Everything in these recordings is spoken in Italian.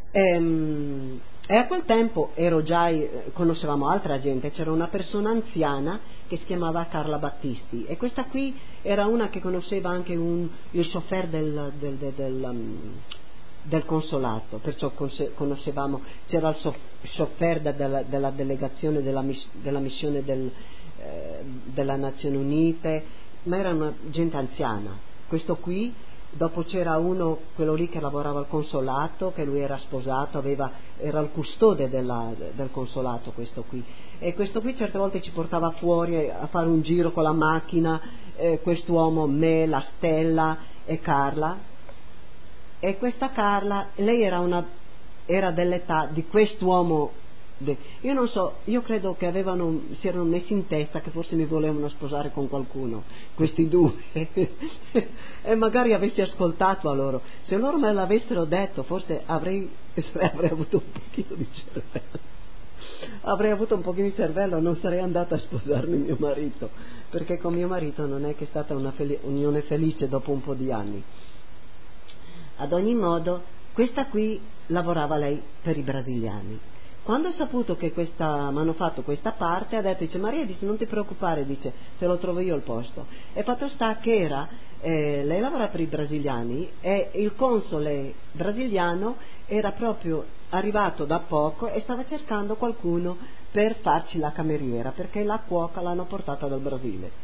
E a quel tempo conoscevamo altra gente, c'era una persona anziana che si chiamava Carla Battisti, e questa qui era una che conosceva anche il chauffeur del consolato, perciò conoscevamo, c'era il chauffeur della delegazione della missione della Nazioni Unite, ma era una gente anziana. Questo qui, dopo c'era quello lì che lavorava al consolato, che lui era sposato, era il custode del consolato, questo qui, e questo qui certe volte ci portava fuori a fare un giro con la macchina, quest'uomo, me, la Stella e Carla. E questa Carla, lei era dell'età di quest'uomo. Io non so, io credo che si erano messi in testa che forse mi volevano sposare con qualcuno, questi due, e magari avessi ascoltato a loro. Se loro me l'avessero detto, forse avrei avuto un pochino di cervello. Avrei avuto un pochino di cervello, non sarei andata a sposarmi mio marito, perché con mio marito non è che è stata una unione felice dopo un po' di anni. Ad ogni modo, questa qui lavorava lei per i brasiliani. Quando ho saputo che mi hanno fatto questa parte, ha detto, dice, Maria, dice, non ti preoccupare, dice, te lo trovo io il posto. E fatto sta che lei lavora per i brasiliani, e il console brasiliano era proprio arrivato da poco e stava cercando qualcuno per farci la cameriera, perché la cuoca l'hanno portata dal Brasile.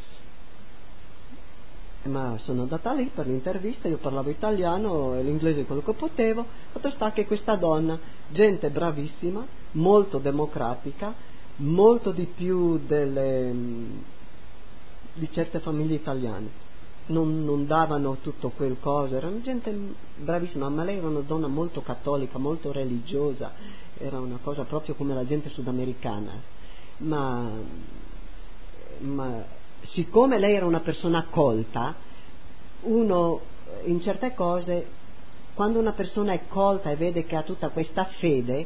Ma sono andata lì per l'intervista, io parlavo italiano e l'inglese quello che potevo. Fatto sta che questa donna, gente bravissima, molto democratica, molto di più di certe famiglie italiane, non davano tutto quel coso, erano gente bravissima, ma lei era una donna molto cattolica, molto religiosa, era una cosa proprio come la gente sudamericana, ma siccome lei era una persona colta, uno in certe cose, quando una persona è colta e vede che ha tutta questa fede,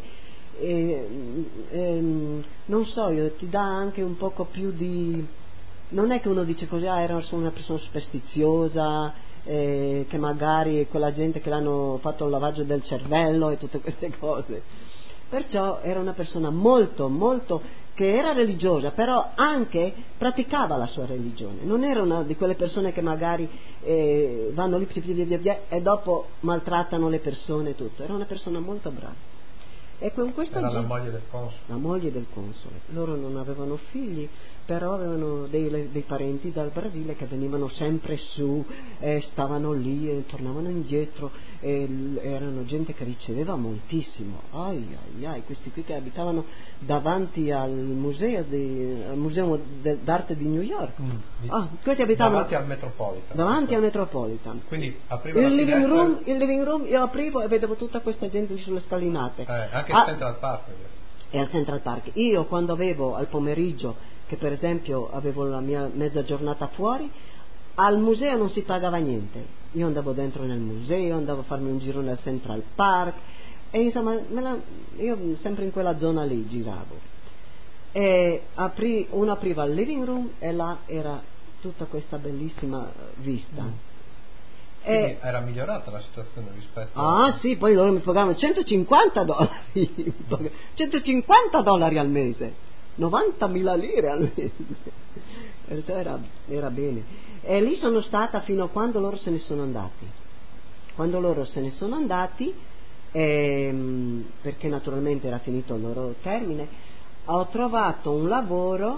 non so, ti dà anche un poco più di, non è che uno dice così, era solo una persona superstiziosa, che magari quella gente che l'hanno fatto il lavaggio del cervello e tutte queste cose. Perciò era una persona molto molto, che era religiosa, però anche praticava la sua religione, non era una di quelle persone che magari vanno lì e dopo maltrattano le persone e tutto. Era una persona molto brava. E con questo era la moglie del console. La moglie del console. Loro non avevano figli, però avevano dei parenti dal Brasile che venivano sempre su, stavano lì e tornavano indietro, erano gente che riceveva moltissimo. Questi qui che abitavano davanti al museo d'arte di New York. Questi abitavano davanti al Metropolitan. Quindi apriva il living room, io aprivo e vedevo tutta questa gente sulle scalinate. Anche al Central Park. E al Central Park. Io quando avevo al pomeriggio, che per esempio avevo la mia mezza giornata fuori, al museo non si pagava niente. Io andavo dentro nel museo, andavo a farmi un giro nel Central Park, e insomma io sempre in quella zona lì giravo. E uno apriva il living room e là era tutta questa bellissima vista. Quindi era migliorata la situazione rispetto sì, poi loro mi pagavano $150 $150 al mese, 90.000 lire al mese, perciò era bene. E lì sono stata fino a quando loro se ne sono andati. Quando loro se ne sono andati, perché naturalmente era finito il loro termine, ho trovato un lavoro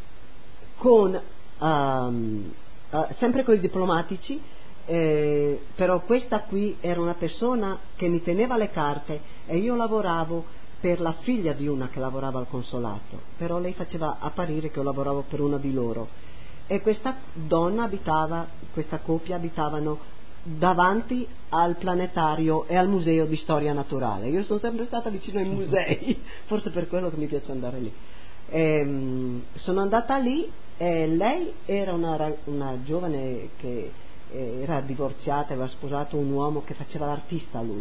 sempre con i diplomatici. Però questa qui era una persona che mi teneva le carte e io lavoravo per la figlia di una che lavorava al consolato, però lei faceva apparire che io lavoravo per una di loro, e questa coppia abitavano davanti al planetario e al museo di storia naturale. Io sono sempre stata vicino ai musei, forse per quello che mi piace andare lì. Sono andata lì e lei era una giovane che era divorziata, aveva sposato un uomo che faceva l'artista lui,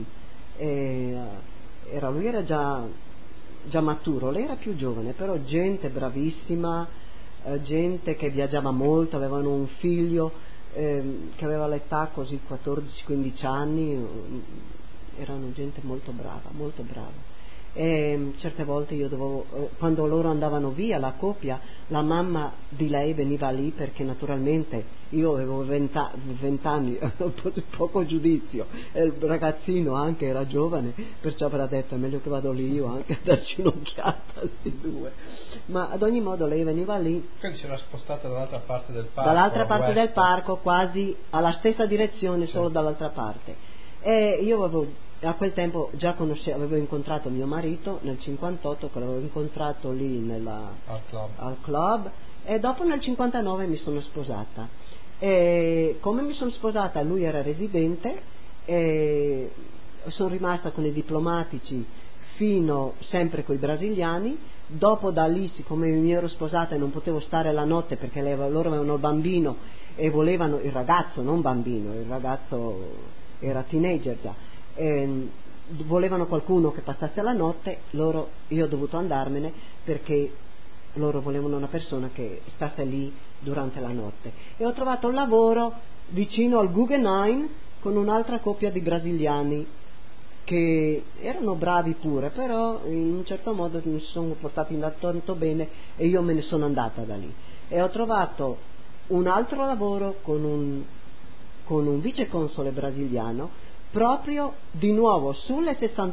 lui era già maturo, lei era più giovane, però gente bravissima, gente che viaggiava molto, avevano un figlio che aveva l'età così 14-15 anni, erano gente molto brava, molto brava. E certe volte io dovevo, quando loro andavano via, la coppia, la mamma di lei veniva lì, perché naturalmente io avevo 20 anni, poco giudizio, e il ragazzino anche era giovane, perciò avrà detto è meglio che vado lì io anche a darci un'occhiata a sti due. Ma ad ogni modo lei veniva lì. Quindi si era spostata dall'altra parte del parco, dall'altra parte del parco, quasi alla stessa direzione, solo dall'altra parte. E io avevo, a quel tempo già avevo incontrato mio marito nel 58, che l'avevo incontrato lì al club, e dopo nel 59 mi sono sposata. E come mi sono sposata, lui era residente, e sono rimasta con i diplomatici fino sempre con i brasiliani. Dopo da lì, siccome mi ero sposata e non potevo stare la notte perché loro avevano il bambino e volevano il ragazzo, non bambino, il ragazzo era teenager già, volevano qualcuno che passasse la notte, io ho dovuto andarmene perché loro volevano una persona che stasse lì durante la notte, e ho trovato un lavoro vicino al Guggenheim con un'altra coppia di brasiliani che erano bravi pure, però in un certo modo mi sono portati tanto bene e io me ne sono andata da lì, e ho trovato un altro lavoro con un viceconsole brasiliano, proprio di nuovo sulle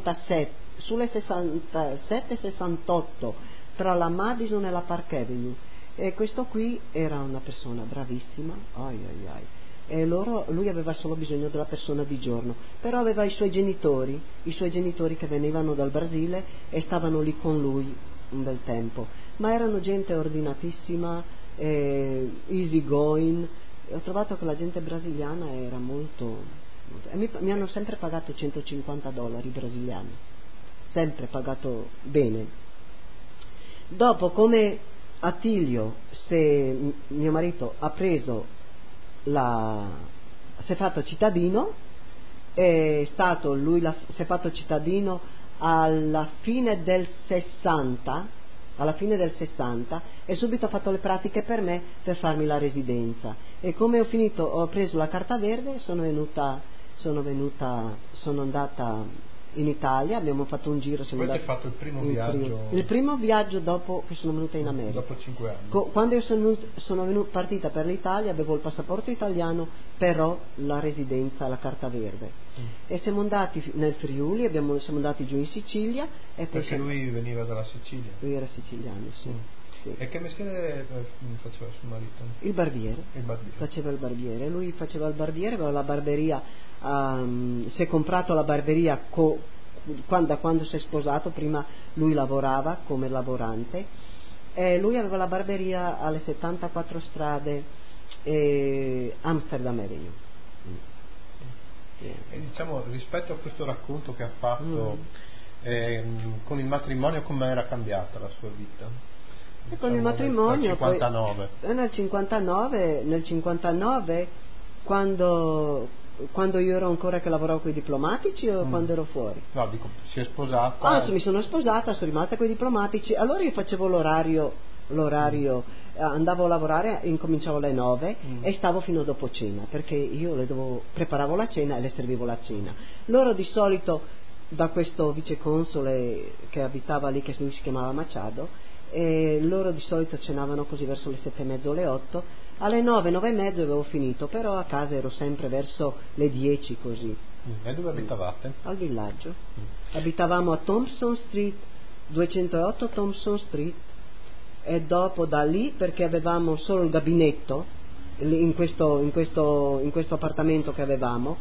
67-68 tra la Madison e la Park Avenue, e questo qui era una persona bravissima, e lui aveva solo bisogno della persona di giorno, però aveva i suoi genitori che venivano dal Brasile e stavano lì con lui un bel tempo, ma erano gente ordinatissima, easy going. Ho trovato che la gente brasiliana era molto e mi hanno sempre pagato $150 brasiliani, sempre pagato bene. Dopo, come Attilio, se mio marito ha preso si è fatto cittadino, si è fatto cittadino alla fine del 60, e subito ha fatto le pratiche per me per farmi la residenza, e come ho preso la carta verde, sono andata in Italia, abbiamo fatto un giro. Poi hai fatto il primo viaggio dopo che sono venuta in America, dopo 5 anni. Quando io sono partita per l'Italia avevo il passaporto italiano, però la residenza, la carta verde, e siamo andati nel Friuli, siamo andati giù in Sicilia, e poi perché lui veniva dalla Sicilia. Lui era siciliano, sì. E che mestiere faceva suo marito? Il barbiere. Faceva il barbiere. Lui faceva il barbiere, aveva la barberia, si è comprato la barberia da quando si è sposato. Prima lui lavorava come lavorante, e lui aveva la barberia alle 74 strade Amsterdam Avenue. E diciamo, rispetto a questo racconto che ha fatto, con il matrimonio come era cambiata la sua vita? E con il matrimonio nel 59. Nel 59 quando io ero ancora che lavoravo con i diplomatici, o quando ero fuori? No, dico, si è sposata. Mi sono sposata, sono rimasta con i diplomatici, allora io facevo l'orario, andavo a lavorare, incominciavo alle 9 e stavo fino a dopo cena, perché io preparavo la cena e le servivo la cena. Loro di solito, da questo viceconsole che abitava lì, che lui si chiamava Machado, e loro di solito cenavano così verso le 7:30 o le 8, alle 9:30 avevo finito, però a casa ero sempre verso le 10 così. E dove abitavate? Al villaggio. Abitavamo a Thompson Street, 208 Thompson Street, e dopo da lì, perché avevamo solo il gabinetto in questo appartamento che avevamo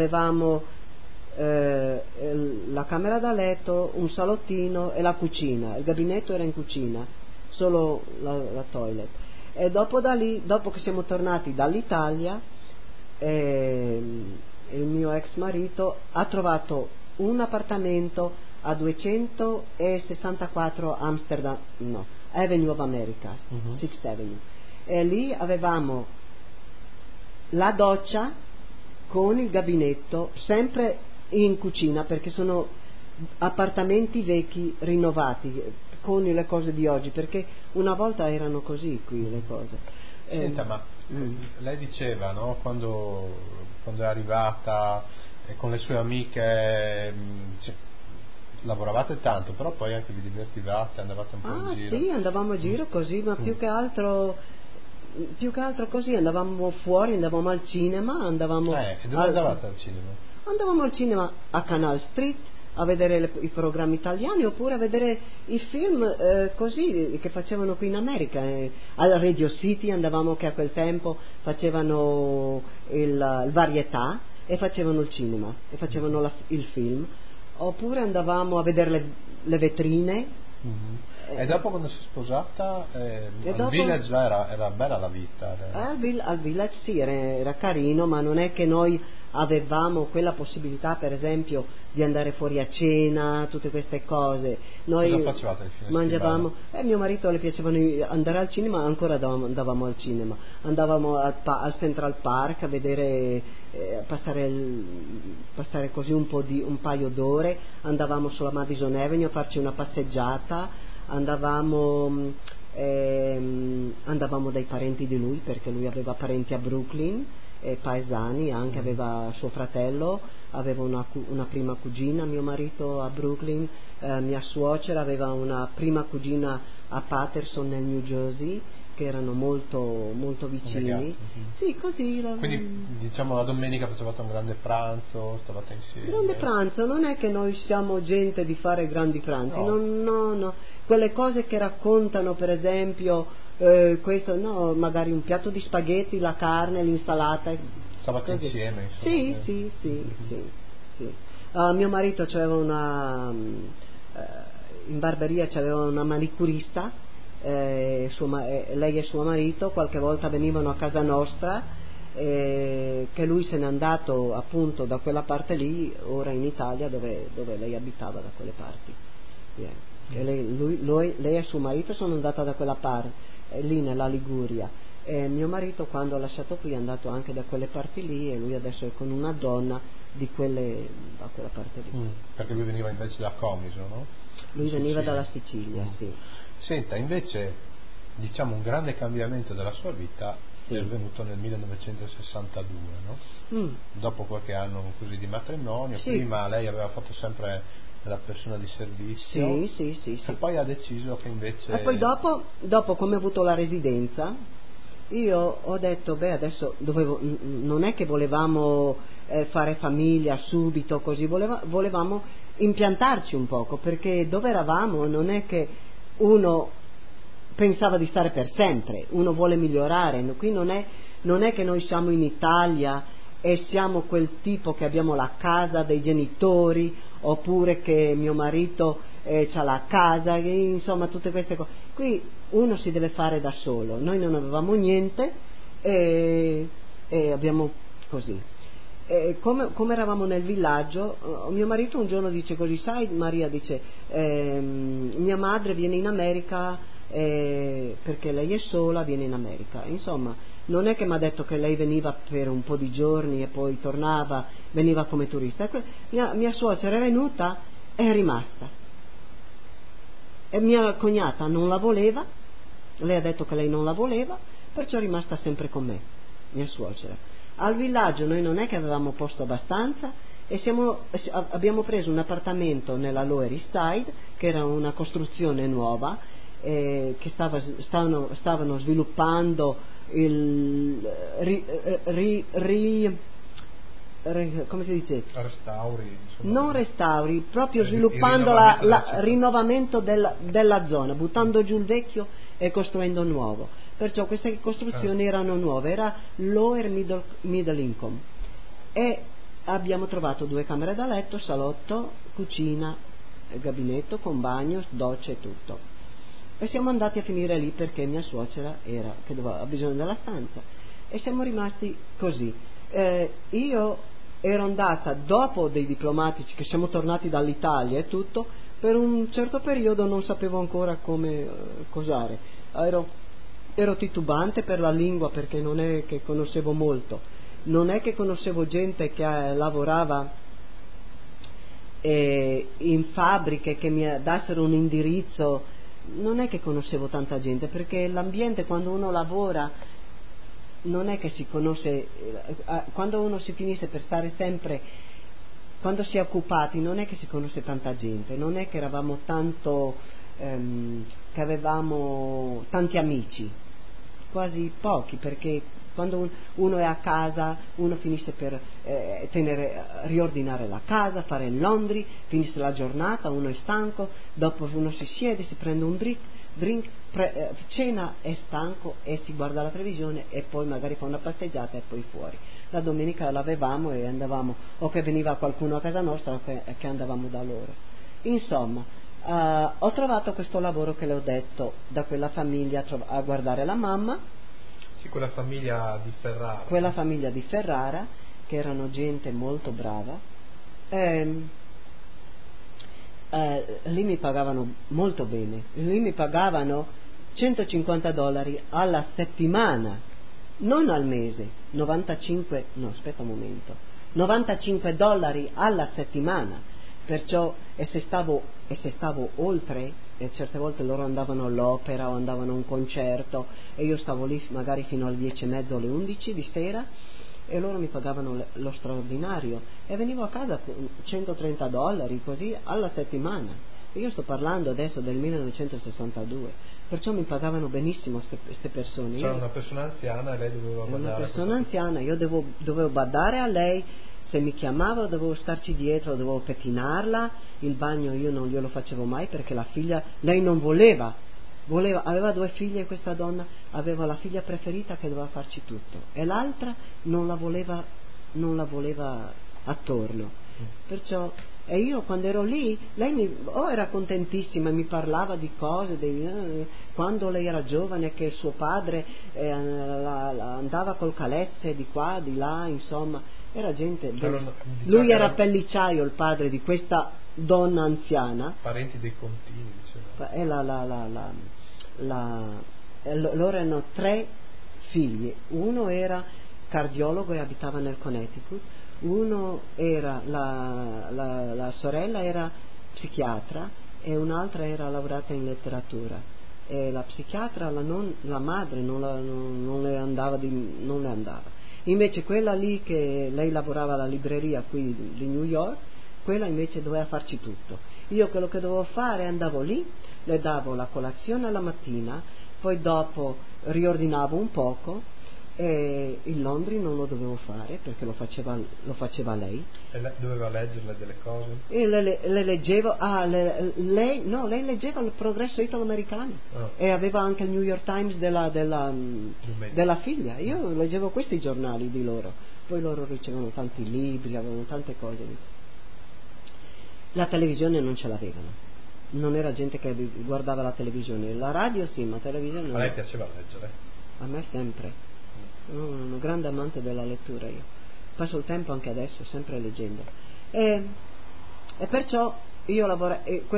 la camera da letto, un salottino e la cucina. Il gabinetto era in cucina, solo la toilet. E dopo da lì, dopo che siamo tornati dall'Italia, il mio ex marito ha trovato un appartamento a 264 Avenue of America, Sixth Avenue, e lì avevamo la doccia con il gabinetto, sempre in cucina, perché sono appartamenti vecchi rinnovati con le cose di oggi, perché una volta erano così qui le cose. Senta, ma lei diceva, no, quando è arrivata e con le sue amiche lavoravate tanto, però poi anche vi divertivate, andavate un po' in giro. Sì, andavamo a giro così, ma più che altro così, andavamo fuori, andavamo al cinema, E dove andavate al cinema? andavamo al cinema a Canal Street a vedere i programmi italiani, oppure a vedere i film così che facevano qui in America. Al Radio City andavamo, che a quel tempo facevano il varietà e facevano il cinema e facevano il film, oppure andavamo a vedere le vetrine. E dopo, quando si è sposata, al Village era bella la vita? Al Village sì, era carino, ma non è che noi avevamo quella possibilità, per esempio, di andare fuori a cena, tutte queste cose. Noi cosa facevate il fine mangiavamo, mio marito le piacevano andare al cinema, ancora andavamo al cinema, andavamo al Central Park a vedere, passare così un paio d'ore, andavamo sulla Madison Avenue a farci una passeggiata, andavamo dai parenti di lui, perché lui aveva parenti a Brooklyn, paesani, anche aveva suo fratello, aveva una prima cugina, mio marito, a Brooklyn, mia suocera aveva una prima cugina a Paterson nel New Jersey, che erano molto molto vicini. Sì, così. Quindi diciamo la domenica facevate un grande pranzo, stavate insieme. Grande pranzo, non è che noi siamo gente di fare grandi pranzi, no. Quelle cose che raccontano, per esempio, questo, no, magari un piatto di spaghetti, la carne, l'insalata. Stavate così. insieme, insomma. Sì. Mio marito c'aveva in barberia c'aveva una manicurista, lei e suo marito qualche volta venivano a casa nostra, che lui se n'è andato appunto da quella parte lì, ora in Italia, dove lei abitava, da quelle parti. E lei e suo marito sono andata da quella parte, lì nella Liguria, e mio marito, quando ha lasciato qui, è andato anche da quelle parti lì, e lui adesso è con una donna da quella parte lì. Perché lui veniva invece da Comiso, no? Lui veniva dalla Sicilia, sì. Senta, invece, diciamo, un grande cambiamento della sua vita è avvenuto nel 1962, no? Dopo qualche anno così di matrimonio. Prima lei aveva fatto sempre la persona di servizio, sì. E poi ha deciso che invece... E poi dopo, come ho avuto la residenza, io ho detto, adesso non è che volevamo fare famiglia subito così, volevamo impiantarci un poco, perché dove eravamo non è che uno pensava di stare per sempre, uno vuole migliorare. Qui non è che noi siamo in Italia e siamo quel tipo che abbiamo la casa dei genitori, oppure che mio marito c'ha la casa, insomma tutte queste cose. Qui uno si deve fare da solo. Noi non avevamo niente e abbiamo così. Come eravamo nel villaggio, mio marito un giorno dice così, sai Maria, dice, mia madre viene in America perché lei è sola, viene in America. Insomma, non è che mi ha detto che lei veniva per un po' di giorni e poi tornava, veniva come turista. Mia suocera è venuta e è rimasta. E mia cognata non la voleva, lei ha detto che lei non la voleva, perciò è rimasta sempre con me, mia suocera. Al villaggio noi non è che avevamo posto abbastanza e abbiamo preso un appartamento nella Lower East Side, che era una costruzione nuova, che stavano sviluppando come si dice? Restauri, insomma. Non restauri, proprio sviluppando il rinnovamento della zona, buttando giù il vecchio e costruendo nuovo. Perciò queste costruzioni erano nuove, era lower middle income, e abbiamo trovato 2 camere da letto, salotto, cucina, gabinetto con bagno, doccia e tutto. E siamo andati a finire lì perché mia suocera aveva bisogno della stanza, e siamo rimasti così. Io ero andata dopo dei diplomatici, che siamo tornati dall'Italia e tutto, per un certo periodo non sapevo ancora come cosare, ero titubante per la lingua, perché non è che conoscevo molto, non è che conoscevo gente che lavorava in fabbriche che mi dassero un indirizzo, non è che conoscevo tanta gente, perché l'ambiente, quando uno lavora, non è che si conosce, quando uno si finisce per stare sempre quando si è occupati non è che si conosce tanta gente, non è che eravamo tanto, che avevamo tanti amici, quasi pochi, perché quando uno è a casa uno finisce per riordinare la casa, fare il laundry, finisce la giornata, uno è stanco, dopo uno si siede, si prende un drink, cena, è stanco e si guarda la televisione e poi magari fa una passeggiata e poi fuori. La domenica l'avevamo e andavamo, o che veniva qualcuno a casa nostra o che andavamo da loro. Insomma, ho trovato questo lavoro che le ho detto, da quella famiglia a guardare la mamma. Sì, quella famiglia di Ferrara. Quella famiglia di Ferrara, che erano gente molto brava. Lì mi pagavano molto bene, lì mi pagavano $150 alla settimana, non al mese, 95 dollari alla settimana. Perciò, e se stavo oltre, e certe volte loro andavano all'opera o andavano a un concerto e io stavo lì magari fino alle 10:30 o alle 11 di sera, e loro mi pagavano lo straordinario e venivo a casa con $130 così alla settimana. E io sto parlando adesso del 1962, perciò mi pagavano benissimo queste persone. C'era una persona anziana e lei doveva badare. Una persona anziana, io dovevo badare a lei, se mi chiamava dovevo starci dietro, dovevo pettinarla, il bagno io non glielo facevo mai perché la figlia, lei non voleva, aveva 2 figlie questa donna, aveva la figlia preferita che doveva farci tutto e l'altra non la voleva attorno. Perciò, e io quando ero lì lei era contentissima, mi parlava di cose quando lei era giovane, che suo padre andava col calesse di qua di là, insomma era gente lui era pellicciaio, il padre di questa donna anziana, parenti dei Contini, diceva. E loro erano 3 figli, uno era cardiologo e abitava nel Connecticut, uno era la sorella era psichiatra e un'altra era laureata in letteratura, e la psichiatra, la madre non le andava. Invece quella lì, che lei lavorava alla libreria qui di New York, quella invece doveva farci tutto. Io quello che dovevo fare, andavo lì, le davo la colazione alla mattina, poi dopo riordinavo un poco e il laundry non lo dovevo fare perché lo faceva lei. E lei doveva leggerle delle cose? E le leggevo, lei leggeva il Progresso Italo-Americano e aveva anche il New York Times della figlia. Io leggevo questi giornali di loro, poi loro ricevevano tanti libri, avevano tante cose. La televisione non ce l'avevano, non era gente che guardava la televisione, la radio sì, ma televisione no. A lei piaceva leggere? A me sempre. Sono un grande amante della lettura, io passo il tempo anche adesso sempre leggendo e perciò io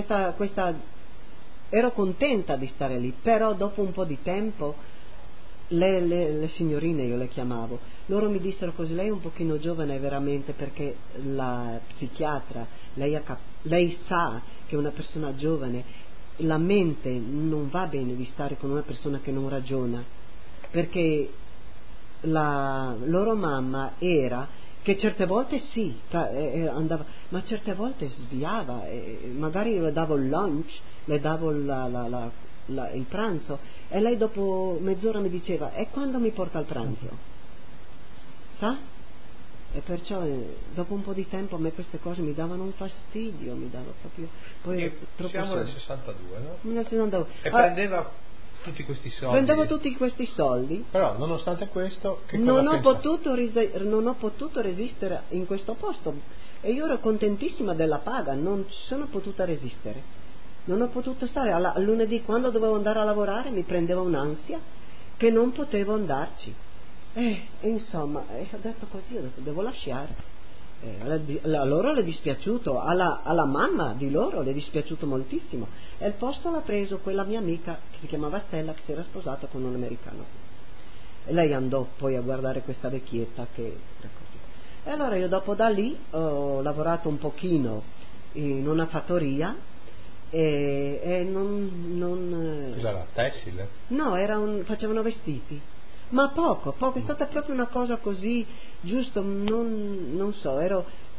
ero contenta di stare lì, però dopo un po' di tempo le signorine, io le chiamavo, loro mi dissero così: lei è un pochino giovane veramente, perché la psichiatra, lei sa che una persona giovane, la mente non va bene di stare con una persona che non ragiona, perché la loro mamma era che certe volte sì andava, ma certe volte sviava, magari le davo il lunch, le davo il pranzo e lei dopo mezz'ora mi diceva: e quando mi porta il pranzo? Sa? E perciò dopo un po' di tempo a me queste cose mi davano un fastidio, mi dava proprio. Poi siamo nel 62, no? Nel 62. E prendeva tutti questi soldi. Prendevo tutti questi soldi. Però nonostante questo, che cosa non ho potuto resistere in questo posto e io ero contentissima della paga, non sono potuta resistere, non ho potuto stare. A lunedì, quando dovevo andare a lavorare, mi prendeva un'ansia che non potevo andarci. Insomma, ho detto così, devo lasciare. A loro le è dispiaciuto, alla mamma di loro le è dispiaciuto moltissimo, e il posto l'ha preso quella mia amica che si chiamava Stella, che si era sposata con un americano, e lei andò poi a guardare questa vecchietta che era così. E allora io dopo da lì ho lavorato un pochino in una fattoria e non cos'era, tessile? No, facevano vestiti, ma poco, è stata proprio una cosa così, giusto, non so,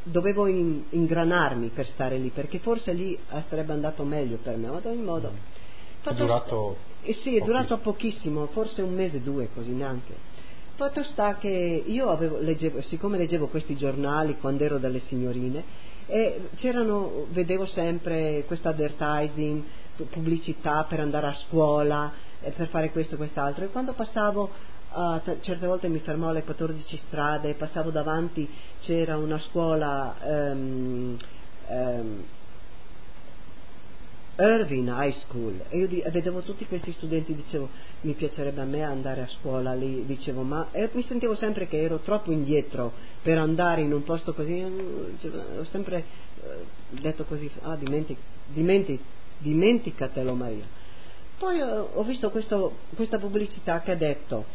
dovevo ingranarmi per stare lì, perché forse lì sarebbe andato meglio per me, ma ad ogni modo è durato sì, è durato pochissimo, forse un mese, 2, così neanche. Fatto sta che io siccome leggevo questi giornali quando ero dalle signorine, e vedevo sempre questo advertising, pubblicità per andare a scuola, per fare questo e quest'altro, e quando passavo, certe volte mi fermavo alle 14 strade, passavo davanti, c'era una scuola Irvine High School, e io vedevo tutti questi studenti, dicevo mi piacerebbe a me andare a scuola lì, dicevo, ma mi sentivo sempre che ero troppo indietro per andare in un posto così, ho sempre detto così, dimenticatelo Maria. Poi ho visto questa pubblicità che ha detto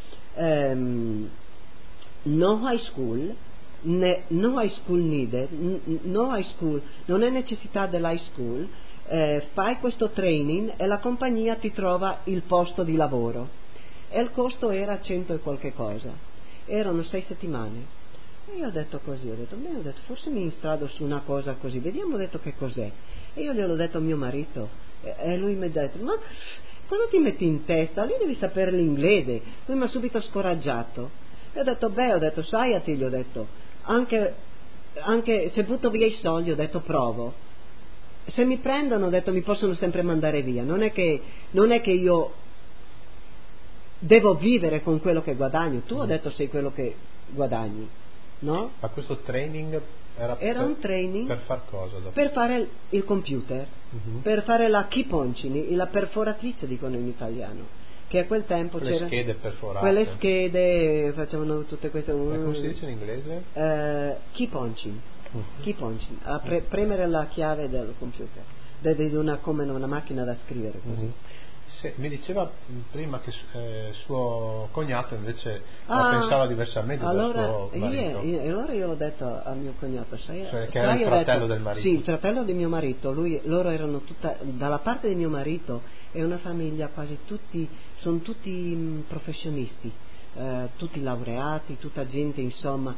no high school, no high school needed, no high school, non è necessità dell'high school, fai questo training e la compagnia ti trova il posto di lavoro, e il costo era 100 e qualche cosa, erano 6 settimane. E io ho detto così, ho detto forse mi instrado su una cosa così, vediamo, ho detto che cos'è, e io gliel'ho detto a mio marito, e lui mi ha detto, ma cosa ti metti in testa? Lì devi sapere l'inglese. Lui mi ha subito scoraggiato, e ho detto Sayati, gli ho detto, anche se butto via i soldi, ho detto provo. Se mi prendono, ho detto, mi possono sempre mandare via, non è che io devo vivere con quello che guadagno, tu ho detto sei quello che guadagni, no? Ma questo training era un training per far cosa? Dopo? Per fare il computer, per fare la key punching, la perforatrice dicono in italiano, che a quel tempo quelle schede perforate, quelle schede facevano tutte queste, come si dice in inglese? Key punching. Key punching, premere la chiave del computer, come una macchina da scrivere così. Mi diceva prima che suo cognato invece la pensava diversamente dal suo marito. Allora io ho detto a mio cognato, che era il fratello del marito. Sì, il fratello di mio marito, loro erano dalla parte di mio marito è una famiglia quasi sono tutti professionisti, tutti laureati, tutta gente insomma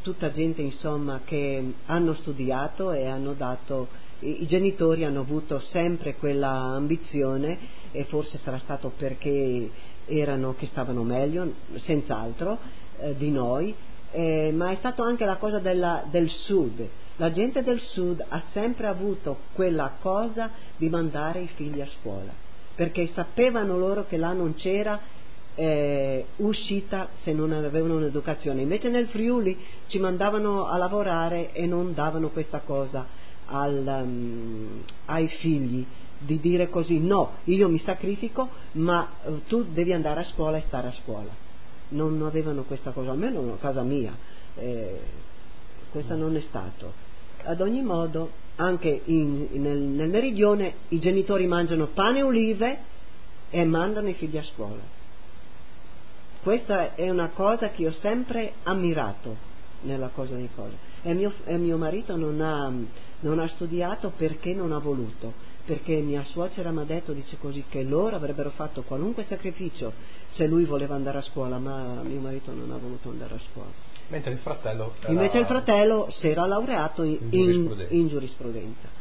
che hanno studiato e hanno dato, i genitori hanno avuto sempre quella ambizione, e forse sarà stato perché che stavano meglio, senz'altro, di noi, ma è stato anche la cosa del sud. La gente del sud ha sempre avuto quella cosa di mandare i figli a scuola, perché sapevano loro che là non c'era uscita se non avevano un'educazione. Invece nel Friuli ci mandavano a lavorare e non davano questa cosa ai figli, di dire così, no, io mi sacrifico, ma tu devi andare a scuola e stare a scuola. Non avevano questa cosa, almeno a casa mia questa non è stato. Ad ogni modo anche nel meridione i genitori mangiano pane e olive e mandano i figli a scuola. Questa è una cosa che ho sempre ammirato nella cosa di cose. E mio marito non ha studiato perché non ha voluto, perché mia suocera mi ha detto, dice così, che loro avrebbero fatto qualunque sacrificio se lui voleva andare a scuola, ma mio marito non ha voluto andare a scuola. Mentre il fratello si era laureato in giurisprudenza.